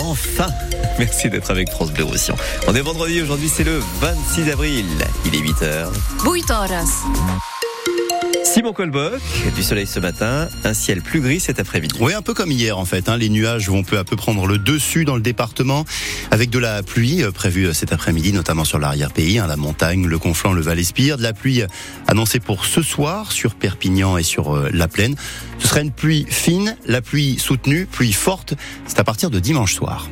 Enfin, merci d'être avec France Bleu Roussillon. On est vendredi, aujourd'hui c'est le 26 avril, il est 8h. 8 horas. Simon Colboc, du soleil ce matin, un ciel plus gris cet après-midi. Oui, un peu comme hier en fait. Les nuages vont peu à peu prendre le dessus dans le département avec de la pluie prévue cet après-midi, notamment sur l'arrière-pays, la montagne, le Conflent, le Val-Espire. De la pluie annoncée pour ce soir sur Perpignan et sur la Plaine. Ce sera une pluie fine, la pluie soutenue, pluie forte. C'est à partir de dimanche soir.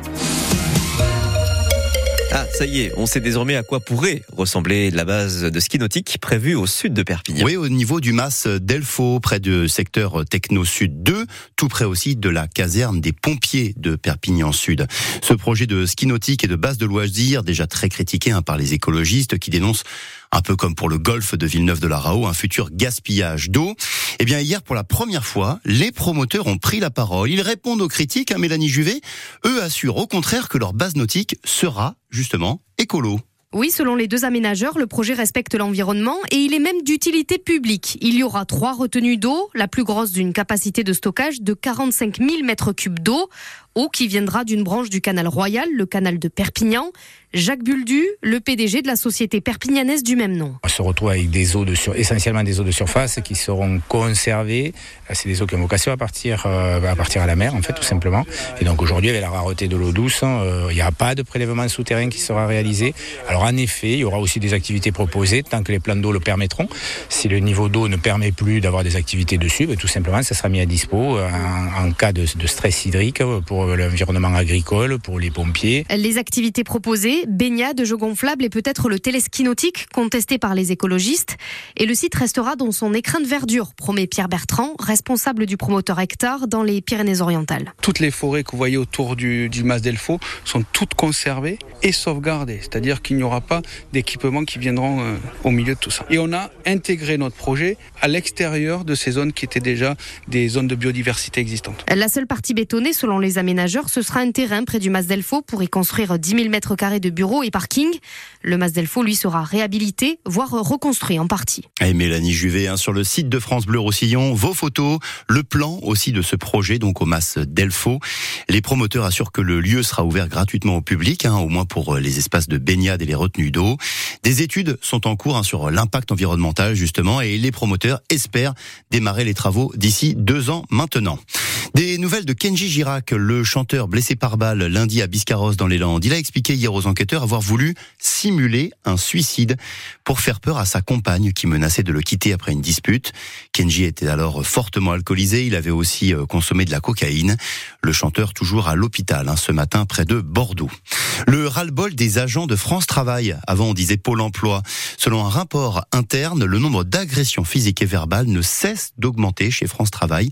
Ah, ça y est, on sait désormais à quoi pourrait ressembler la base de ski nautique prévue au sud de Perpignan. Oui, au niveau du mas d'Elfaux, près du secteur Techno Sud 2, tout près aussi de la caserne des pompiers de Perpignan Sud. Ce projet de ski nautique et de base de loisirs, déjà très critiqué par les écologistes qui dénoncent, un peu comme pour le golfe de Villeneuve-de-la-Raho, un futur gaspillage d'eau. Eh bien, hier, pour la première fois, les promoteurs ont pris la parole. Ils répondent aux critiques, Mélanie Juvet. Eux assurent au contraire que leur base nautique sera, justement, écolo. Oui, selon les deux aménageurs, le projet respecte l'environnement et il est même d'utilité publique. Il y aura 3 retenues d'eau, la plus grosse d'une capacité de stockage de 45 000 mètres cubes d'eau. Eau qui viendra d'une branche du canal Royal, le canal de Perpignan. Jacques Buldu, le PDG de la société perpignanaise du même nom. On se retrouve avec des eaux essentiellement des eaux de surface qui seront conservées. C'est des eaux qui ont vocation à partir à la mer, en fait, tout simplement. Et donc aujourd'hui, avec la rareté de l'eau douce, il n'y a pas de prélèvement souterrain qui sera réalisé. Alors en effet, il y aura aussi des activités proposées tant que les plans d'eau le permettront. Si le niveau d'eau ne permet plus d'avoir des activités dessus, tout simplement, ça sera mis à dispo en cas de stress hydrique pour l'environnement agricole, pour les pompiers. Les activités proposées, baignade, jeux gonflables et peut-être le téléski nautique contesté par les écologistes. Et le site restera dans son écrin de verdure, promet Pierre Bertrand, responsable du promoteur Hectare dans les Pyrénées-Orientales. Toutes les forêts que vous voyez autour du mas d'Elfaux sont toutes conservées et sauvegardées. C'est-à-dire qu'il n'y aura pas d'équipements qui viendront au milieu de tout ça. Et on a intégré notre projet à l'extérieur de ces zones qui étaient déjà des zones de biodiversité existantes. La seule partie bétonnée, selon les aménageurs, ce sera un terrain près du mas d'Elfaux pour y construire 10 000 mètres carrés de bureaux et parking. Le mas d'Elfaux, lui, sera réhabilité, voire reconstruit en partie. Et Mélanie Juvet, sur le site de France Bleu Roussillon, vos photos, le plan aussi de ce projet, donc au mas d'Elfaux. Les promoteurs assurent que le lieu sera ouvert gratuitement au public, au moins pour les espaces de baignade et les retenues d'eau. Des études sont en cours sur l'impact environnemental, justement, et les promoteurs espèrent démarrer les travaux d'ici 2 ans maintenant. Des nouvelles de Kenji Girac, le chanteur blessé par balle lundi à Biscarrosse dans les Landes. Il a expliqué hier aux enquêteurs avoir voulu simuler un suicide pour faire peur à sa compagne qui menaçait de le quitter après une dispute. Kenji était alors fortement alcoolisé, il avait aussi consommé de la cocaïne. Le chanteur toujours à l'hôpital ce matin près de Bordeaux. Le ras-le-bol des agents de France Travail. Avant on disait Pôle emploi. Selon un rapport interne, le nombre d'agressions physiques et verbales ne cesse d'augmenter chez France Travail.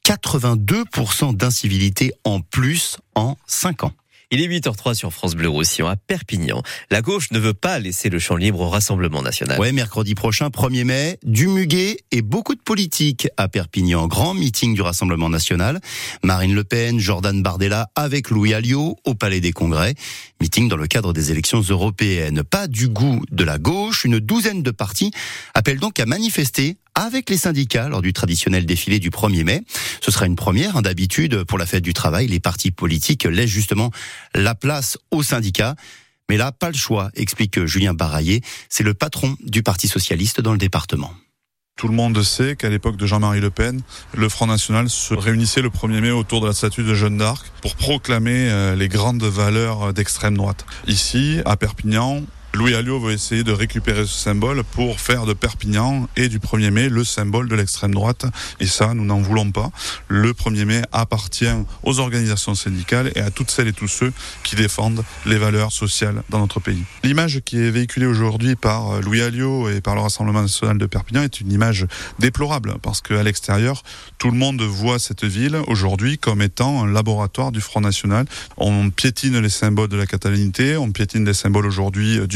82% d'incivilité en plus en 5 ans. Il est 8h03 sur France Bleu Roussillon à Perpignan. La gauche ne veut pas laisser le champ libre au Rassemblement national. Ouais, mercredi prochain, 1er mai, du muguet et beaucoup de politique à Perpignan. Grand meeting du Rassemblement national. Marine Le Pen, Jordan Bardella avec Louis Alliot au Palais des Congrès. Meeting dans le cadre des élections européennes. Pas du goût de la gauche. Une douzaine de partis appellent donc à manifester avec les syndicats lors du traditionnel défilé du 1er mai. Ce sera une première. D'habitude, pour la fête du travail, les partis politiques laissent justement la place aux syndicats. Mais là, pas le choix, explique Julien Baraillé. C'est le patron du Parti socialiste dans le département. Tout le monde sait qu'à l'époque de Jean-Marie Le Pen, le Front National se réunissait le 1er mai autour de la statue de Jeanne d'Arc pour proclamer les grandes valeurs d'extrême droite. Ici, à Perpignan, Louis Alliot veut essayer de récupérer ce symbole pour faire de Perpignan et du 1er mai le symbole de l'extrême droite. Et ça, nous n'en voulons pas. Le 1er mai appartient aux organisations syndicales et à toutes celles et tous ceux qui défendent les valeurs sociales dans notre pays. L'image qui est véhiculée aujourd'hui par Louis Alliot et par le Rassemblement national de Perpignan est une image déplorable parce qu'à l'extérieur, tout le monde voit cette ville aujourd'hui comme étant un laboratoire du Front National. On piétine les symboles de la catalanité, on piétine les symboles aujourd'hui du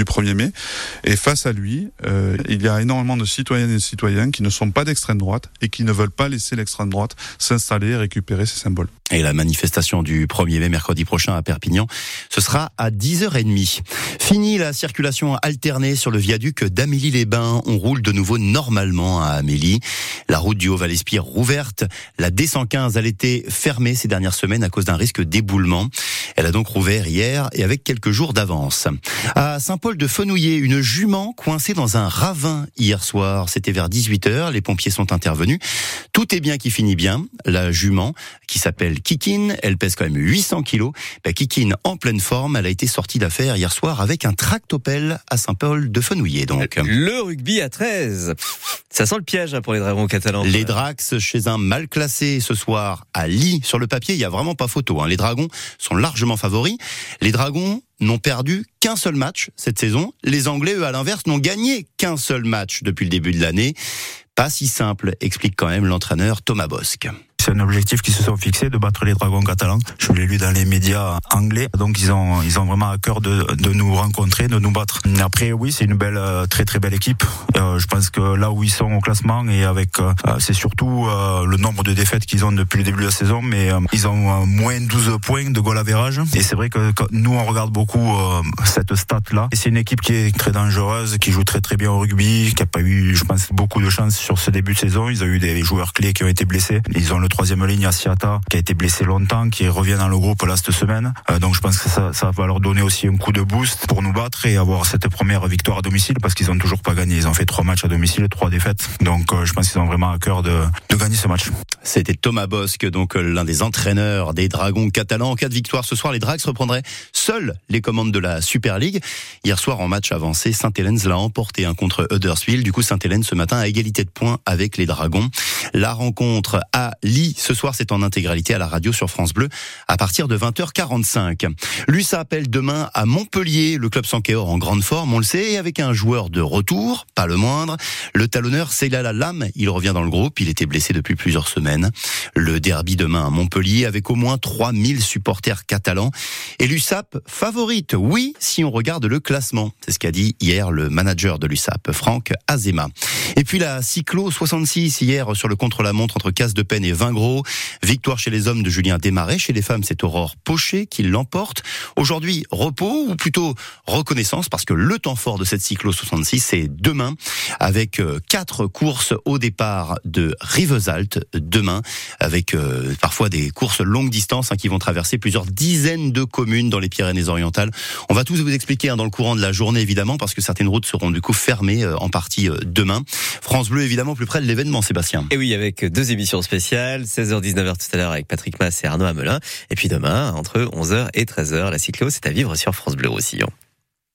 1er mai. Et face à lui, il y a énormément de citoyennes et de citoyens qui ne sont pas d'extrême droite et qui ne veulent pas laisser l'extrême droite s'installer et récupérer ses symboles. Et la manifestation du 1er mai, mercredi prochain à Perpignan, ce sera à 10h30. Fini la circulation alternée sur le viaduc d'Amélie-les-Bains. On roule de nouveau normalement à Amélie. La route du Haut-Val-Espire rouverte. La D115, elle était fermée ces dernières semaines à cause d'un risque d'éboulement. Elle a donc rouvert hier et avec quelques jours d'avance. À Saint-Paul-de-Fenouillet, une jument coincée dans un ravin hier soir. C'était vers 18h. Les pompiers sont intervenus. Tout est bien qui finit bien. La jument, qui s'appelle Kikine, elle pèse quand même 800 kilos. Kikine en pleine forme, elle a été sortie d'affaire hier soir avec un tractopelle à Saint-Paul-de-Fenouillet. Donc le rugby à 13. Ça sent le piège pour les Dragons catalans. Les Drax chez un mal classé ce soir à Lille. Sur le papier, il y a vraiment pas photo. Les Dragons sont largement favoris. Les Dragons n'ont perdu qu'un seul match cette saison. Les Anglais, eux, à l'inverse, n'ont gagné qu'un seul match depuis le début de l'année. Pas si simple, explique quand même l'entraîneur Thomas Bosc. C'est un objectif qu'ils se sont fixés, de battre les Dragons catalans. Je l'ai lu dans les médias anglais, donc ils ont vraiment à cœur de nous rencontrer, de nous battre. Après, oui, c'est une belle, très très belle équipe. Je pense que là où ils sont au classement et avec, c'est surtout le nombre de défaites qu'ils ont depuis le début de la saison, mais ils ont moins 12 points de goal average. Et c'est vrai que nous on regarde beaucoup cette stat-là. Et c'est une équipe qui est très dangereuse, qui joue très très bien au rugby, qui a pas eu, je pense, beaucoup de chance sur ce début de saison. Ils ont eu des joueurs clés qui ont été blessés. Ils ont le troisième ligne, Asiata, qui a été blessé longtemps, qui revient dans le groupe là cette semaine. Donc je pense que ça va leur donner aussi un coup de boost pour nous battre et avoir cette première victoire à domicile, parce qu'ils ont toujours pas gagné. Ils ont fait 3 matchs à domicile, 3 défaites. Donc je pense qu'ils ont vraiment à cœur de gagner ce match. C'était Thomas Bosc, donc l'un des entraîneurs des Dragons catalans. En cas de victoire ce soir, les Drax reprendraient seuls les commandes de la Super League. Hier soir, en match avancé, Saint-Helens l'a emporté contre Huddersfield. Du coup, Saint-Helens ce matin à égalité de points avec les Dragons. La rencontre à Lille ce soir, c'est en intégralité à la radio sur France Bleu à partir de 20h45. L'USA appelle demain à Montpellier. Le club Sankéor en grande forme, on le sait, et avec un joueur de retour, pas le moindre, le talonneur Seylal Lam. Il revient dans le groupe, il était blessé depuis plusieurs semaines. Le derby demain à Montpellier avec au moins 3000 supporters catalans. Et l'USAP favorite, oui, si on regarde le classement. C'est ce qu'a dit hier le manager de l'USAP, Franck Azema. Et puis la cyclo 66 hier sur le contre-la-montre entre Casse-de-Penne et Vingros. Victoire chez les hommes de Julien Desmarais. Chez les femmes, c'est Aurore Pochet qui l'emporte. Aujourd'hui, repos ou plutôt reconnaissance, parce que le temps fort de cette cyclo 66, c'est demain, avec 4 courses au départ de Rivesaltes demain, avec parfois des courses longue distance qui vont traverser plusieurs dizaines de communes dans les Pyrénées-Orientales. On va tous vous expliquer dans le courant de la journée, évidemment, parce que certaines routes seront du coup fermées en partie demain. France Bleu, évidemment, plus près de l'événement, Sébastien. Et oui, avec 2 émissions spéciales, 16h-19h tout à l'heure avec Patrick Mass et Arnaud Hamelin. Et puis demain, entre 11h et 13h, la cyclo, c'est à vivre sur France Bleu Roussillon.